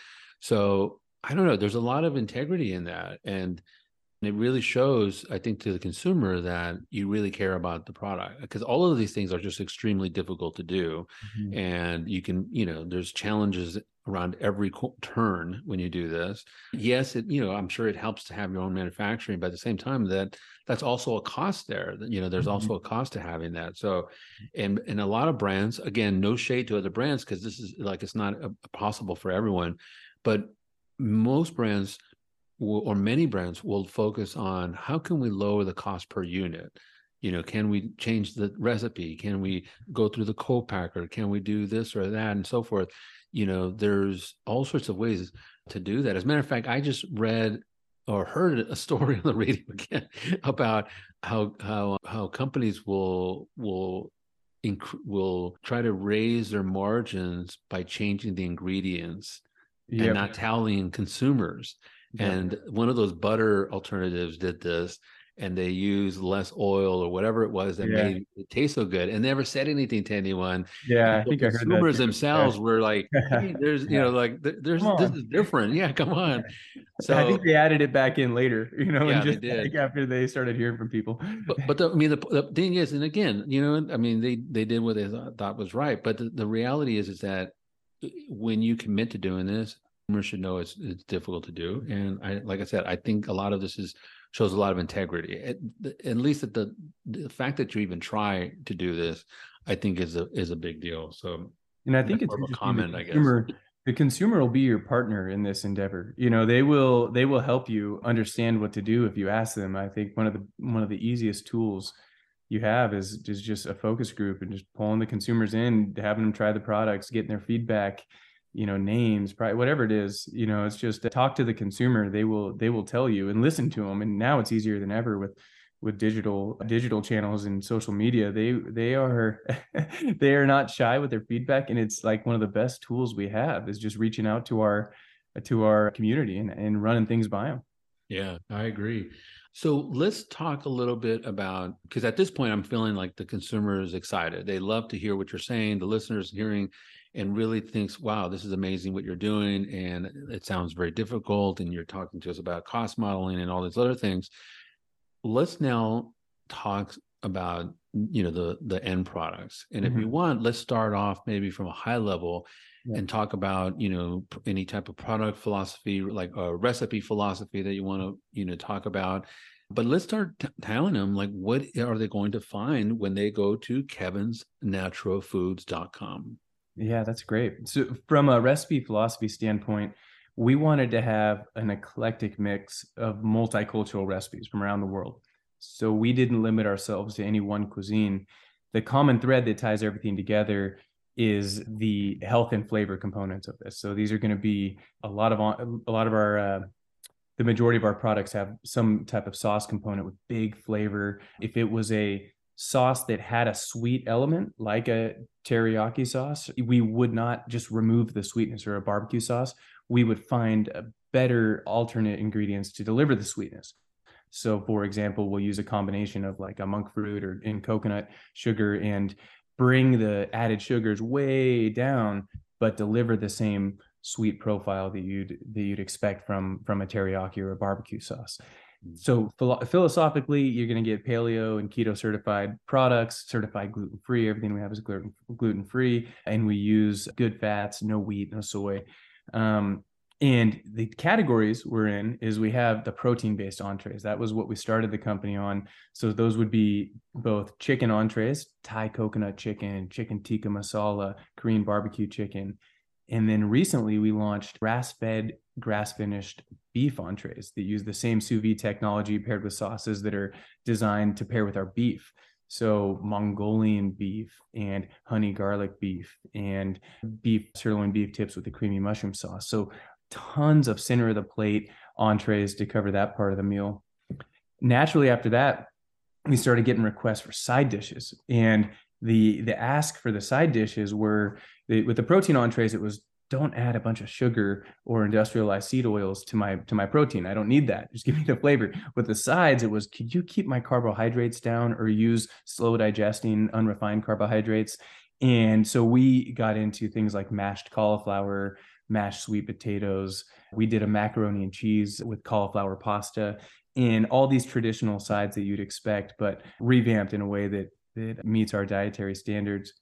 So I don't know, there's a lot of integrity in that. And it really shows, I think, to the consumer that you really care about the product, because all of these things are just extremely difficult to do. Mm-hmm. And you can, you know, there's challenges around every turn when you do this. Yes, it, you know, I'm sure it helps to have your own manufacturing, but at the same time, that that's also a cost there. You know, there's mm-hmm. also a cost to having that. So, and and a lot of brands, again, no shade to other brands, because this is like, it's not a, possible for everyone, but most brands will, or many brands will focus on how can we lower the cost per unit. You know, can we change the recipe? Can we go through the co-packer? Can we do this or that and so forth? You know, there's all sorts of ways to do that. As a matter of fact, I just read or heard a story on the radio again about how how how companies will will inc- will try to raise their margins by changing the ingredients yep. and not telling consumers. Yep. And one of those butter alternatives did this, and they used less oil or whatever it was that yeah. made it taste so good, and never said anything to anyone.
Yeah,
and
I think
consumers
I heard that
themselves yeah. were like, hey, "There's, yeah. you know, like there's this is different." Yeah, come on.
So I think they added it back in later, you know,
yeah,
and just
they did.
Like after they started hearing from people.
But but the, I mean, the, the thing is, and again, you know, I mean, they they did what they thought, thought was right, but the, the reality is, is that when you commit to doing this, consumers should know it's it's difficult to do. And I, like I said, I think a lot of this is. shows a lot of integrity. At, at least at the the fact that you even try to do this, I think is a is a big deal. So,
and I think it's interesting.
Comment,
the consumer,
I guess.
The consumer will be your partner in this endeavor. You know, they will they will help you understand what to do if you ask them. I think one of the one of the easiest tools you have is is just a focus group and just pulling the consumers in, having them try the products, getting their feedback, you know, names, probably whatever it is. You know, it's just talk to the consumer. They will they will tell you and listen to them. And now it's easier than ever with with digital digital channels and social media. They they are they are not shy with their feedback, and it's like one of the best tools we have is just reaching out to our to our community and, and running things by them.
Yeah, I agree. So let's talk a little bit about, because at this point I'm feeling like the consumer is excited. They love to hear what you're saying. The listener's hearing and really thinks, wow, this is amazing what you're doing. And it sounds very difficult. And you're talking to us about cost modeling and all these other things. Let's now talk about, you know, the the end products. And if
Mm-hmm.
you want, let's start off maybe from a high level
Yeah.
and talk about, you know, any type of product philosophy, like a recipe philosophy that you want to, you know, talk about. But let's start t- telling them, like, what are they going to find when they go to kevins natural foods dot com?
Yeah, that's great. So from a recipe philosophy standpoint, we wanted to have an eclectic mix of multicultural recipes from around the world. So we didn't limit ourselves to any one cuisine. The common thread that ties everything together is the health and flavor components of this. So these are going to be a lot of a lot of our uh, the majority of our products have some type of sauce component with big flavor. If it was a sauce that had a sweet element, like a teriyaki sauce, we would not just remove the sweetness, or a barbecue sauce. We would find a better alternate ingredients to deliver the sweetness. So, for example, we'll use a combination of like a monk fruit or in coconut sugar and bring the added sugars way down, but deliver the same sweet profile that you'd that you'd expect from from a teriyaki or a barbecue sauce. So philo- philosophically, you're going to get paleo and keto certified products, certified gluten free. Everything we have is gluten gluten free, and we use good fats, no wheat, no soy. Um, and the categories we're in is we have the protein based entrees. That was what we started the company on. So those would be both chicken entrees, Thai coconut chicken, chicken tikka masala, Korean barbecue chicken. And then recently we launched grass fed, grass finished beef entrees that use the same sous vide technology paired with sauces that are designed to pair with our beef. So Mongolian beef and honey garlic beef and beef sirloin beef tips with the creamy mushroom sauce. So tons of center of the plate entrees to cover that part of the meal. Naturally, after that, we started getting requests for side dishes, and the the ask for the side dishes were the, with the protein entrees. It was, don't add a bunch of sugar or industrialized seed oils to my to my protein. I don't need that. Just give me the flavor. With the sides, it was, could you keep my carbohydrates down or use slow digesting unrefined carbohydrates? And so we got into things like mashed cauliflower, mashed sweet potatoes. We did a macaroni and cheese with cauliflower pasta, and all these traditional sides that you'd expect, but revamped in a way that that meets our dietary standards.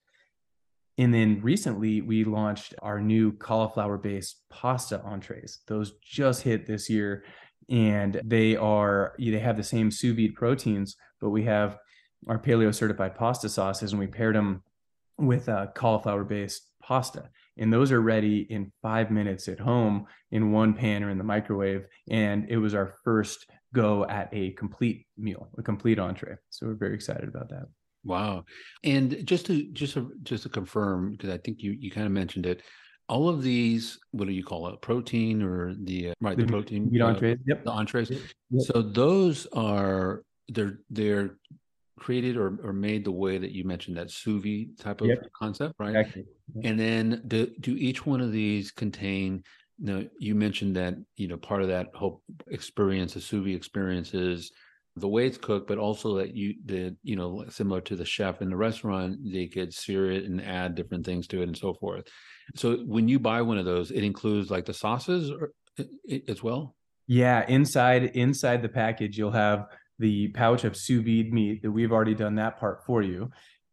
And then recently we launched our new cauliflower based pasta entrees. Those just hit this year, and they are, they have the same sous vide proteins, but we have our paleo certified pasta sauces, and we paired them with a cauliflower based pasta. And those are ready in five minutes at home in one pan or in the microwave. And it was our first go at a complete meal, a complete entree. So we're very excited about that.
Wow. And just to just to, just to confirm, because I think you you kind of mentioned it, all of these, what do you call it? Protein or the uh, right, the,
The
protein
meat
uh,
entrees. Yep.
the entrees.
Yep. Yep.
So those are they're they're created or, or made the way that you mentioned, that sous vide type of
Yep.
concept, right?
Exactly. Yep.
And then do, do each one of these contain, you know, you mentioned that, you know, part of that whole experience, the sous vide experience is the way it's cooked, but also that you did, you know, similar to the chef in the restaurant, they could sear it and add different things to it and so forth. So when you buy one of those, it includes like the sauces or, as well?
Yeah, inside inside the package, you'll have the pouch of sous vide meat that we've already done that part for you.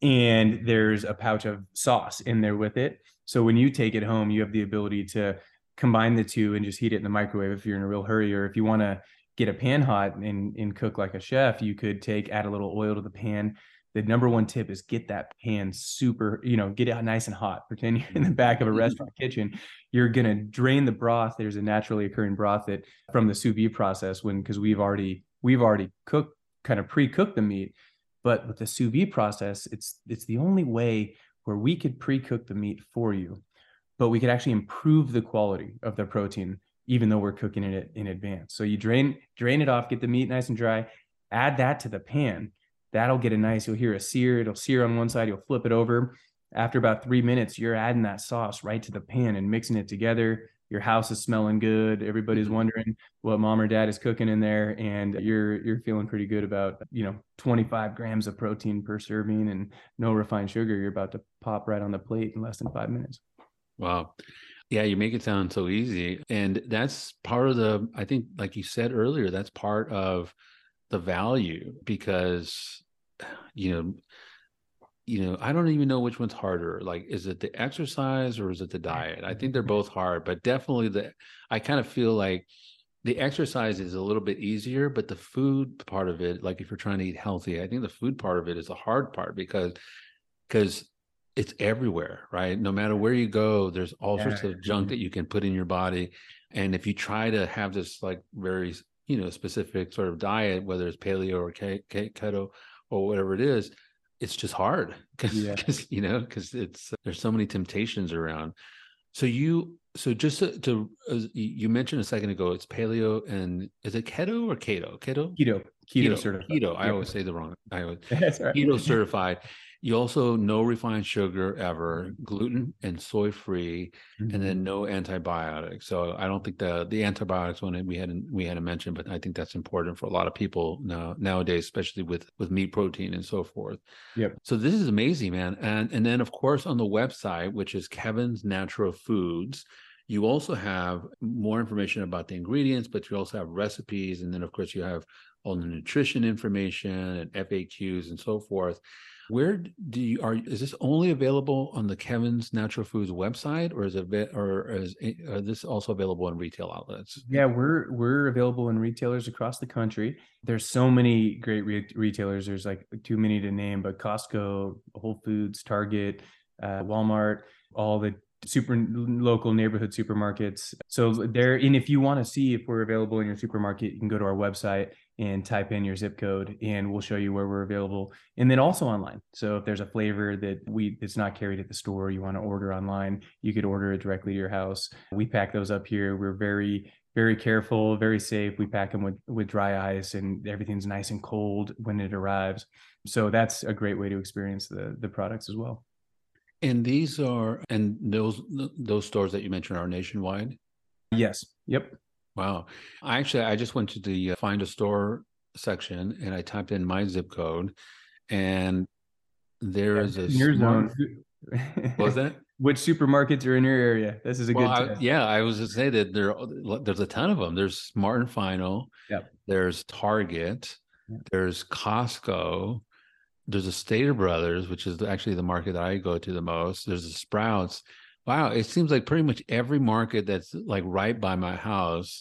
And there's a pouch of sauce in there with it. So when you take it home, you have the ability to combine the two and just heat it in the microwave if you're in a real hurry, or if you want to get a pan hot and, and cook like a chef, you could take, add a little oil to the pan, the number one tip is get that pan super, you know, get it nice and hot. Pretend you're in the back of a restaurant kitchen. You're going to drain the broth. There's a naturally occurring broth that from the sous vide process when, because we've already, we've already cooked, kind of pre-cooked the meat. But with the sous vide process, it's, it's the only way where we could pre-cook the meat for you, but we could actually improve the quality of the protein, even though we're cooking it in advance. So you drain, drain it off, get the meat nice and dry, add that to the pan. That'll get a nice, you'll hear a sear, it'll sear on one side, you'll flip it over. After about three minutes, you're adding that sauce right to the pan and mixing it together. Your house is smelling good. Everybody's wondering what mom or dad is cooking in there. And you're, you're feeling pretty good about, you know, twenty-five grams of protein per serving and no refined sugar. You're about to pop right on the plate in less than five minutes.
Wow. Yeah, you make it sound so easy. And that's part of the, I think, like you said earlier, that's part of the value because, you know, you know, I don't even know which one's harder. Like, is it the exercise or is it the diet? I think they're both hard, but definitely the, I kind of feel like the exercise is a little bit easier, but the food part of it, like if you're trying to eat healthy, I think the food part of it is the hard part because, because it's everywhere, right? No matter where you go, there's all yeah. sorts of junk that you can put in your body. And if you try to have this like very, you know, specific sort of diet, whether it's paleo or keto or whatever it is, it's just hard because, yeah. you know, because it's, there's so many temptations around. So you, so just to, to uh, you mentioned a second ago, it's paleo and is it keto or keto? Keto?
Keto. Keto, keto certified.
Keto. I yep. always say the wrong. I always That's right. Keto certified. You also no refined sugar ever, gluten and soy free, mm-hmm. and then no antibiotics. So I don't think the the antibiotics one we hadn't we hadn't mentioned, but I think that's important for a lot of people now nowadays, especially with with meat protein and so forth.
Yep.
So this is amazing, man. And and then of course on the website, which is Kevin's Natural Foods, you also have more information about the ingredients, but you also have recipes, and then of course you have all the nutrition information and F A Qs and so forth. Where do you are? Is this only available on the Kevin's Natural Foods website, or is it or is, is this also available in retail outlets?
Yeah, we're we're available in retailers across the country. There's so many great re- retailers. There's like too many to name, but Costco, Whole Foods, Target, uh, Walmart, all the super local neighborhood supermarkets. So there, and if you want to see if we're available in your supermarket, you can go to our website and type in your zip code and we'll show you where we're available. And then also online. So if there's a flavor that we it's not carried at the store, you want to order online, you could order it directly to your house. We pack those up here. We're very, very careful, very safe. We pack them with, with dry ice and everything's nice and cold when it arrives. So that's a great way to experience the, the products as well.
And these are, and those those stores that you mentioned are nationwide?
Yes. Yep.
Wow. I actually, I just went to the uh, find a store section and I typed in my zip code and there is a
your
smart...
zone.
What was that?
Which supermarkets are in your area? This is a
well,
good
I, yeah, I was to say that there, there's a ton of them. There's Smart and Final.
Yep.
There's Target.
Yep.
There's Costco. There's a Stater Brothers, which is actually the market that I go to the most. There's a Sprouts. Wow, it seems like pretty much every market that's like right by my house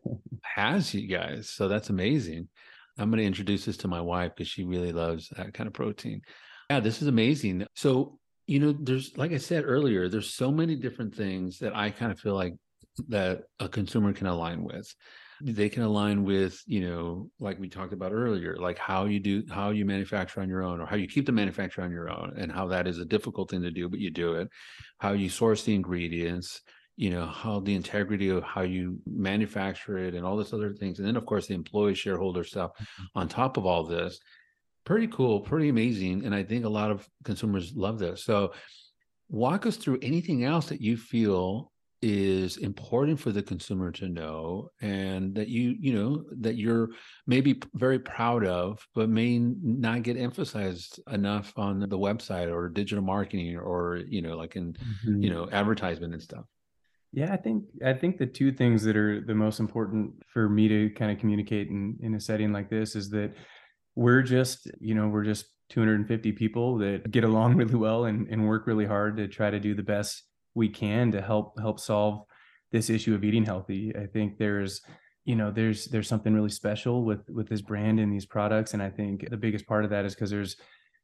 has you guys. So that's amazing. I'm going to introduce this to my wife because she really loves that kind of protein. Yeah, this is amazing. So, you know, there's, like I said earlier, there's so many different things that I kind of feel like that a consumer can align with. They can align with, you know, like we talked about earlier, like how you do, how you manufacture on your own or how you keep the manufacture on your own and how that is a difficult thing to do, but you do it, how you source the ingredients, you know, how the integrity of how you manufacture it and all this other things. And then of course, the employee shareholder stuff on top of all this, pretty cool, pretty amazing. And I think a lot of consumers love this. So walk us through anything else that you feel is important for the consumer to know and that you, you know, that you're maybe very proud of, but may not get emphasized enough on the website or digital marketing or, you know, like in, mm-hmm. you know, advertisement and stuff.
Yeah, I think, I think the two things that are the most important for me to kind of communicate in, in a setting like this is that we're just, you know, we're just two hundred fifty people that get along really well and, and work really hard to try to do the best we can to help help solve this issue of eating healthy. I think there's, you know, there's there's something really special with with this brand and these products, and I think the biggest part of that is because there's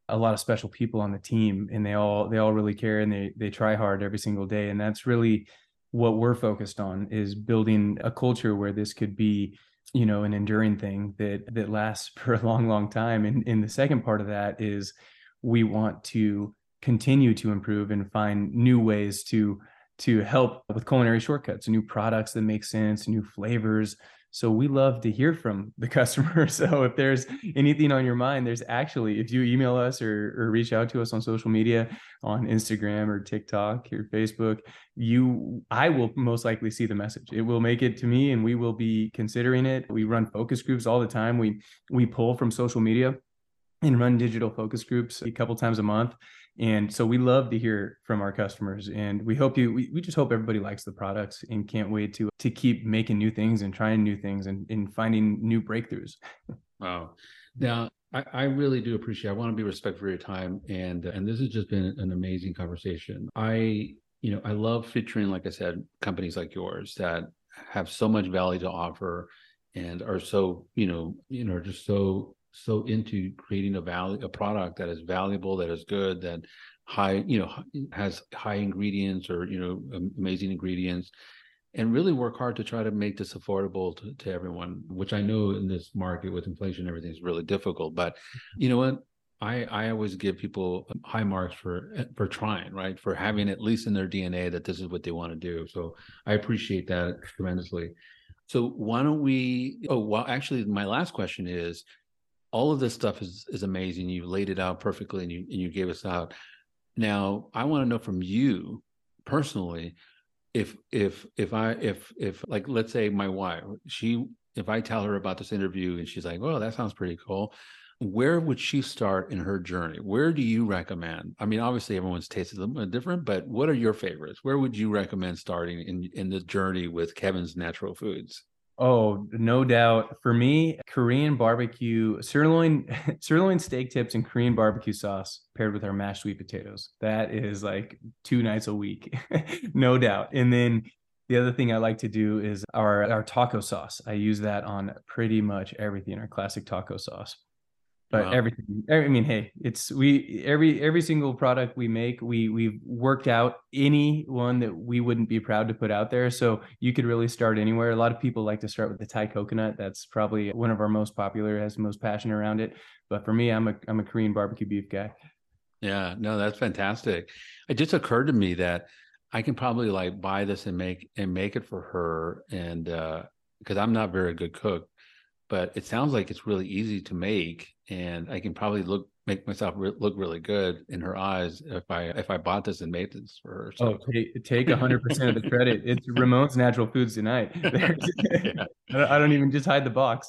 a lot of special people on the team, and they all they all really care, and they they try hard every single day. And that's really what we're focused on, is building a culture where this could be, you know, an enduring thing that that lasts for a long, long time. And, and the second part of that is we want to continue to improve and find new ways to to help with culinary shortcuts, new products that make sense, new flavors. So we love to hear from the customer. So if there's anything on your mind, there's actually, if you email us or, or reach out to us on social media, on Instagram or TikTok or Facebook, you, I will most likely see the message. It will make it to me, and we will be considering it. We run focus groups all the time. We, we pull from social media and run digital focus groups a couple times a month. And so we love to hear from our customers, and we hope you, we, we just hope everybody likes the products and can't wait to, to keep making new things and trying new things and, and finding new breakthroughs.
Wow. Now, I, I really do appreciate, I want to be respectful for your time. And, and this has just been an amazing conversation. I, you know, I love featuring, like I said, companies like yours that have so much value to offer and are so, you know, you know, just so so into creating a value, a product that is valuable, that is good, that high, you know, has high ingredients or, you know, amazing ingredients, and really work hard to try to make this affordable to, to everyone, which I know in this market with inflation, everything is really difficult. But you know what? I, I always give people high marks for, for trying, right? For having at least in their D N A that this is what they want to do. So I appreciate that tremendously. So why don't we, oh, well, actually my last question is, all of this stuff is is amazing. You laid it out perfectly, and you and you gave us out. Now, I want to know from you personally, if if if I if if like, let's say my wife, she, if I tell her about this interview and she's like, "Well, that sounds pretty cool," where would she start in her journey? Where do you recommend? I mean, obviously everyone's taste is a little bit different, but what are your favorites? Where would you recommend starting in in the journey with Kevin's Natural Foods?
Oh, no doubt. For me, Korean barbecue, sirloin, sirloin steak tips and Korean barbecue sauce paired with our mashed sweet potatoes. That is like two nights a week, no doubt. And then the other thing I like to do is our, our taco sauce. I use that on pretty much everything, our classic taco sauce. But
Wow.
everything, I mean, hey, it's we every every single product we make, we we've worked out any one that we wouldn't be proud to put out there. So you could really start anywhere. A lot of people like to start with the Thai coconut. That's probably one of our most popular, has the most passion around it. But for me, I'm a I'm a Korean barbecue beef guy.
Yeah, no, that's fantastic. It just occurred to me that I can probably like buy this and make and make it for her, and uh because I'm not very good cook, but it sounds like it's really easy to make, and I can probably look make myself re- look really good in her eyes if I if I bought this and made this for her. So
Oh, take take one hundred percent of the credit. It's Ramon's Natural Foods tonight.
yeah.
I don't, I don't even just hide the box.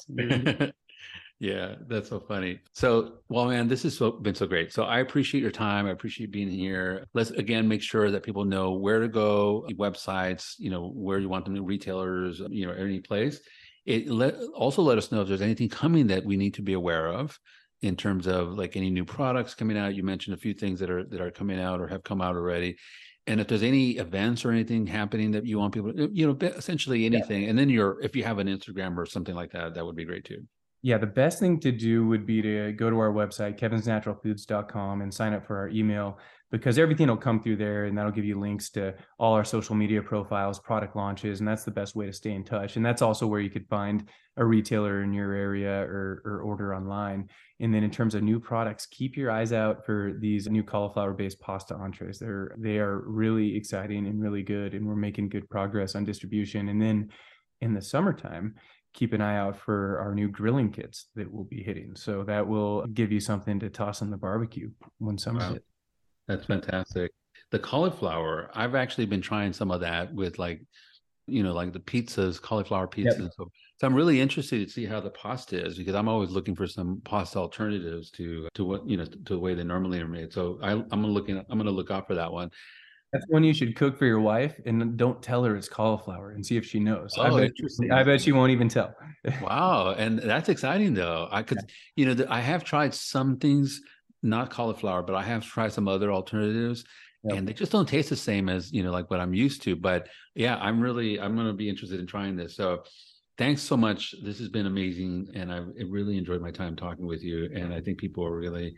Yeah, that's so funny. So, well, man, this has so, been so great. So I appreciate your time. I appreciate being here. Let's again make sure that people know where to go, websites, you know, where you want them to, retailers, you know, any place. It let also let us know if there's anything coming that we need to be aware of in terms of like any new products coming out. You mentioned a few things that are that are coming out or have come out already. And if there's any events or anything happening that you want people, you know, essentially anything. Yeah. And then you're, if you have an Instagram or something like that, that would be great too.
Yeah, the best thing to do would be to go to our website, kevins natural foods dot com, and sign up for our email, because everything will come through there, and that'll give you links to all our social media profiles, product launches, and that's the best way to stay in touch. And that's also where you could find a retailer in your area or, or order online. And then in terms of new products, keep your eyes out for these new cauliflower-based pasta entrees. They're they are really exciting and really good, and we're making good progress on distribution. And then in the summertime, keep an eye out for our new grilling kits that will be hitting. So that will give you something to toss on the barbecue when summer
wow.
hits.
That's fantastic. The cauliflower, I've actually been trying some of that with like, you know, like the pizzas, cauliflower pizzas. Yep. So, so I'm really interested to see how the pasta is, because I'm always looking for some pasta alternatives to to what, you know, to the way they normally are made. So I, I'm looking, I'm going to look out for that one.
That's one you should cook for your wife, and don't tell her it's cauliflower, and see if she knows.
Oh,
I bet,
interesting.
I bet she won't even tell.
Wow. And that's exciting though. I could, yeah. you know, the, I have tried some things, not cauliflower, but I have tried some other alternatives, yep. and they just don't taste the same as, you know, like what I'm used to. But yeah, I'm really, I'm going to be interested in trying this. So thanks so much. This has been amazing. And I've really enjoyed my time talking with you. And I think people are really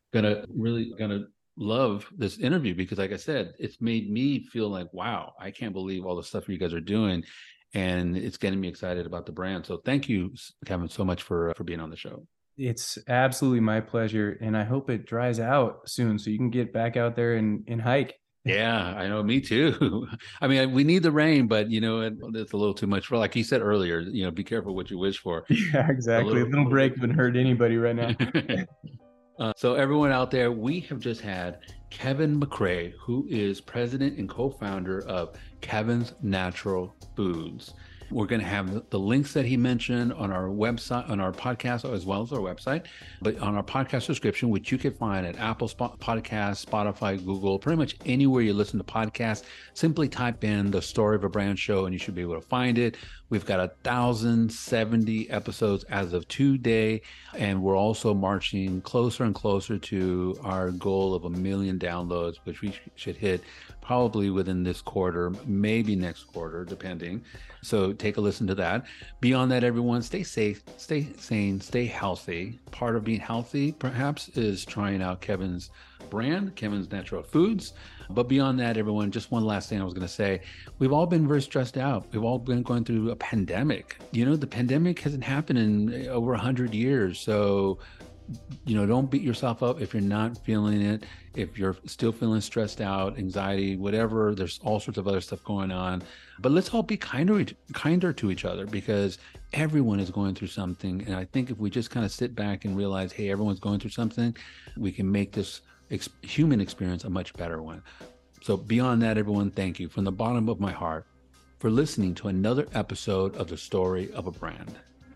gonna really gonna love this interview because, like I said, it's made me feel like, wow, I can't believe all the stuff you guys are doing, and it's getting me excited about the brand. So thank you, Kevin, so much for for being on the show.
It's absolutely my pleasure, and I hope it dries out soon so you can get back out there and, and hike.
Yeah, I know. Me too. I mean, we need the rain, but you know, it, it's a little too much for, like you said earlier, you know, be careful what you wish for.
Yeah, exactly. A little, a little break wouldn't hurt anybody right now.
uh, so everyone out there, we have just had Kevin McCrae, who is president and co-founder of Kevin's Natural Foods. We're going to have the links that he mentioned on our website, on our podcast, as well as our website, but on our podcast description, which you can find at Apple Podcasts, Spotify, Google, pretty much anywhere you listen to podcasts. Simply type in The Story of a Brand Show and you should be able to find it. We've got one thousand seventy episodes as of today, and we're also marching closer and closer to our goal of a million downloads, which we should hit probably within this quarter, maybe next quarter, depending. So take a listen to that. Beyond that, everyone, stay safe, stay sane, stay healthy. Part of being healthy, perhaps, is trying out Kevin's brand, Kevin's Natural Foods. But beyond that, everyone, just one last thing I was going to say. We've all been very stressed out. We've all been going through a pandemic. You know, the pandemic hasn't happened in over one hundred years. So, you know, don't beat yourself up if you're not feeling it. If you're still feeling stressed out, anxiety, whatever, there's all sorts of other stuff going on. But let's all be kinder, kinder to each other, because everyone is going through something. And I think if we just kind of sit back and realize, hey, everyone's going through something, we can make this ex- human experience a much better one. So beyond that, everyone, thank you from the bottom of my heart for listening to another episode of The Story of a Brand.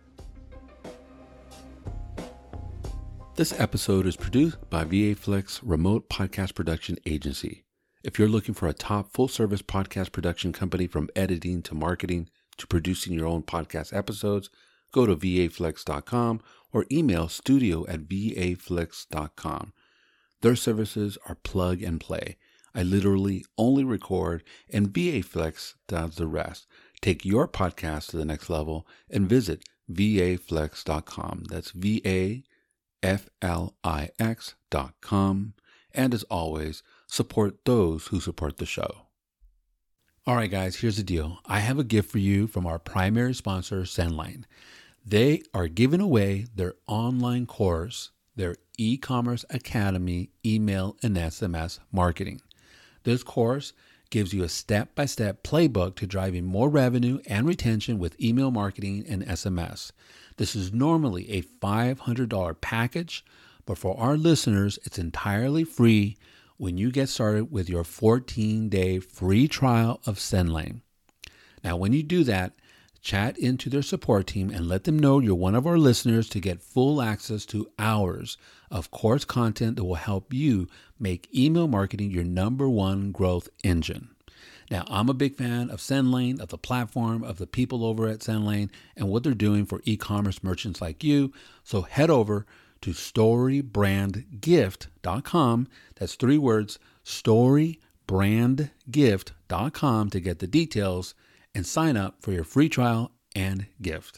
This episode is produced by VAFlix Remote Podcast Production Agency. If you're looking for a top full-service podcast production company from editing to marketing to producing your own podcast episodes, go to V A Flex dot com or email studio at V A Flex dot com. Their services are plug and play. I literally only record, and VAFlix does the rest. Take your podcast to the next level and visit V A Flex dot com. That's V A F L I X dot com. And as always, support those who support the show. All right, guys, here's the deal. I have a gift for you from our primary sponsor, Sendline. They are giving away their online course, their e-commerce academy, email and S M S marketing. This course gives you a step-by-step playbook to driving more revenue and retention with email marketing and S M S. This is normally a five hundred dollars package, but for our listeners, it's entirely free when you get started with your fourteen-day free trial of Sendline. Now, when you do that, chat into their support team and let them know you're one of our listeners to get full access to hours of course content that will help you make email marketing your number one growth engine. Now, I'm a big fan of Sendline, of the platform, of the people over at Sendline, and what they're doing for e-commerce merchants like you. So head over to story brand gift dot com. That's three words, story brand gift dot com to get the details and sign up for your free trial and gift.